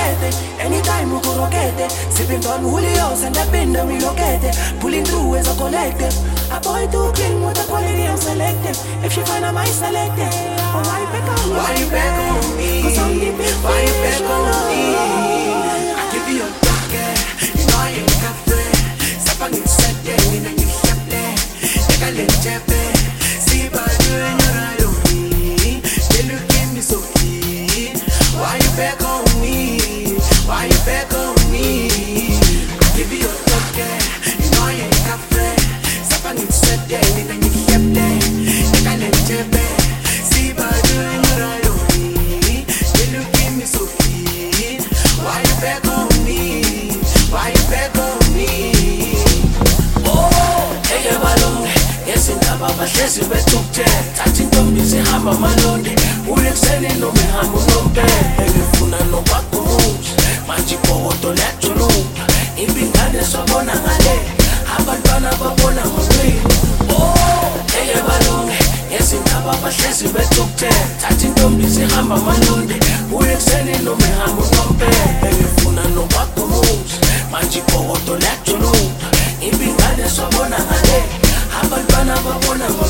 roquete. Anytime we go roquete. Sipping on Julio's and the bin that we locate. Pulling through as a collective. A boy too clean with the quality I'm selective. If she find a my selective. Oh, why you back on me? Why you back on me? Cause I'm the big Why you back fish, on me? oh. I give you a toque. You know I ain't cafe. Sapang in sete, in a new chaple. Take a little chape. See by you and your eye on me. They look at me so keen. Why you back on me? Why you back on me? I give you a toque. You know I ain't cafe. Sapang in sete, in a new chaple. Take a little chape. See by you and your eye on me. They look at me so keen. Why you back on me? Why you back on me? Oh, hey, balonde. Yes, in the Baba, yes, you bet to get. Touching them busy, hammer malonde. Who excelling no me hamu no bed. Every funa no back moves. Magic power to let you know. In being gone, so bona gale. Abandona babona mwe. Oh, hey, balonde. Yes, in the Baba, yes, you bet to get. Touching them busy, hammer malonde. Who excelling no me hamu no bed. Every funa no back moves. Magic power to let you know. In being gone, so bona gale. Abandona babona mwe.